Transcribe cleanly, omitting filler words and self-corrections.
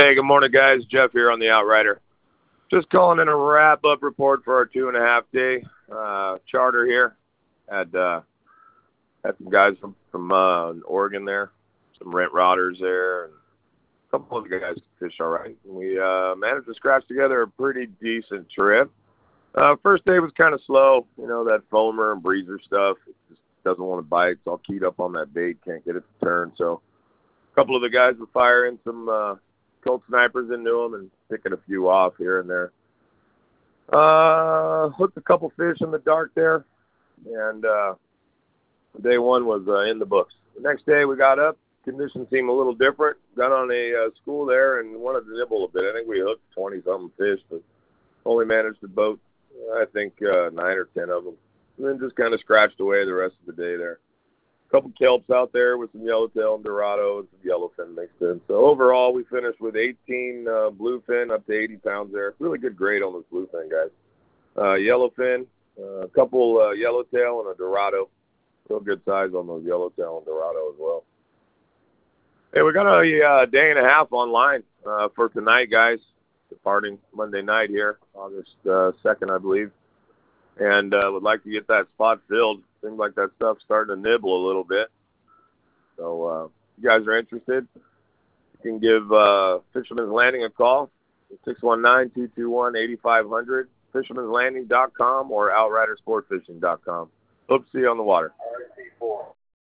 Hey, good morning, guys. Jeff here on the Outrider. Just calling in a wrap-up report for our 2.5-day charter here. Had some guys from Oregon there, some rent routers there, and a couple of guys fish all right. And we managed to scratch together a pretty decent trip. First day was kind of slow, that foamer and breezer stuff. It just doesn't want to bite. It's all keyed up on that bait, can't get it to turn. So a couple of the guys were firing some cold snipers into them and picking a few off here and there. Hooked a couple fish in the dark there, and day one was in the books. The next day we got up, conditions seemed a little different. Got on a school there and wanted to nibble a bit. I think we hooked 20-something fish, but only managed to boat, I think, 9 or 10 of them. And then just kind of scratched away the rest of the day there. A couple kelps out there with some yellowtail and dorado and some yellowfin mixed in. So overall, we finished with 18 bluefin up to 80 pounds there. Really good grade on those bluefin, guys. Yellowfin, a couple yellowtail and a dorado. Real good size on those yellowtail and dorado as well. Hey, we got a day and a half online for tonight, guys. Departing Monday night here, August 2nd, I believe. And would like to get that spot filled. Seems like that stuff's starting to nibble a little bit. So if you guys are interested, you can give Fisherman's Landing a call, 619-221-8500, fishermanslanding.com or outridersportfishing.com. Hope to see you on the water.